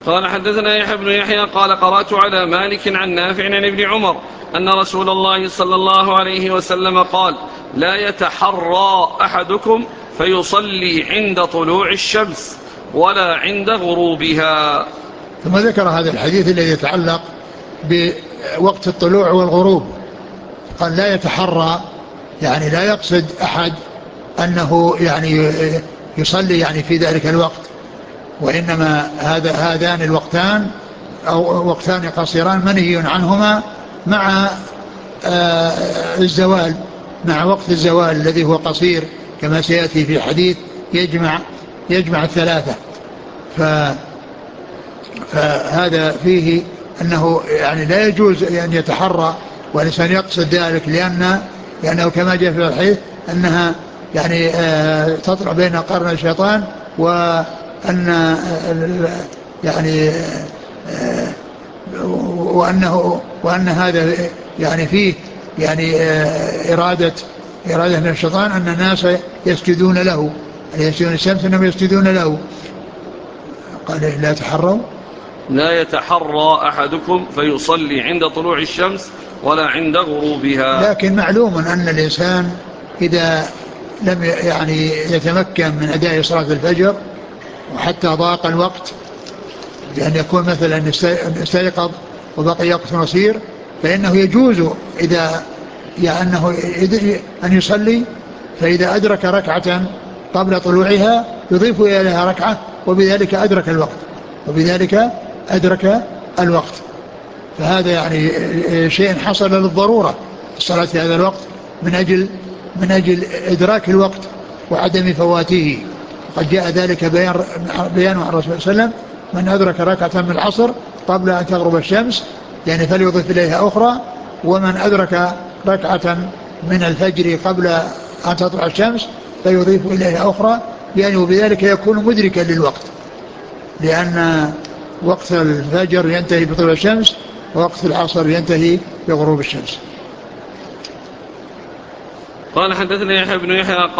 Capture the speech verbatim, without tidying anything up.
قال حدثنا يحيى بن يحيى قال قرأت على مالك عن نافع عن ابن عمر أن رسول الله صلى الله عليه وسلم قال لا يتحرى أحدكم فيصلي عند طلوع الشمس ولا عند غروبها. ثم ذكر هذا الحديث الذي يتعلق بوقت الطلوع والغروب. قال لا يتحرى يعني لا يقصد أحد أنه يعني يصلي يعني في ذلك الوقت، وإنما هذا هذان الوقتان أو وقتان قصيران منهي عنهما مع الزوال، مع وقت الزوال الذي هو قصير كما سيأتي في حديث يجمع يجمع الثلاثة. ف فهذا فيه أنه يعني لا يجوز أن يتحرى والإنسان يقصد ذلك، لأن لأنه كما جاء في الحديث أنها يعني آه تطلع بين قرن الشيطان، وأن يعني آه وأنه وأن هذا يعني فيه يعني آه إرادة إرادة من الشيطان أن الناس يسجدون له، يسجدون الشمس أنهم يسجدون له. قال لا يتحروا لا يتحرى أحدكم فيصلي عند طلوع الشمس ولا عند غروبها. لكن معلوم أن الإنسان إذا لم يعني يتمكن من أداء صلاة الفجر وحتى ضاق الوقت، بأن يكون مثلا استيقظ وبقي وقت قصير، فإنه يجوز إذا يعني أنه أن يصلي، فإذا أدرك ركعة قبل طلوعها يضيف إليها ركعة، وبذلك أدرك الوقت وبذلك أدرك الوقت فهذا يعني شيء حصل للضرورة الصلاة في هذا الوقت من أجل من أجل إدراك الوقت وعدم فواته. وقد جاء ذلك بيان بيان عن الرسول صلى الله عليه وسلم: من أدرك ركعة من العصر قبل أن تغرب الشمس يعني فليضيف إليها أخرى، ومن أدرك ركعة من الفجر قبل أن تطلع الشمس فيضيف إليها أخرى، يعني وبذلك يكون مدركا للوقت، لأن وقت الفجر ينتهي بطلوع الشمس ووقت العصر ينتهي بغروب الشمس. قال حدثنا يحيى بن يحيى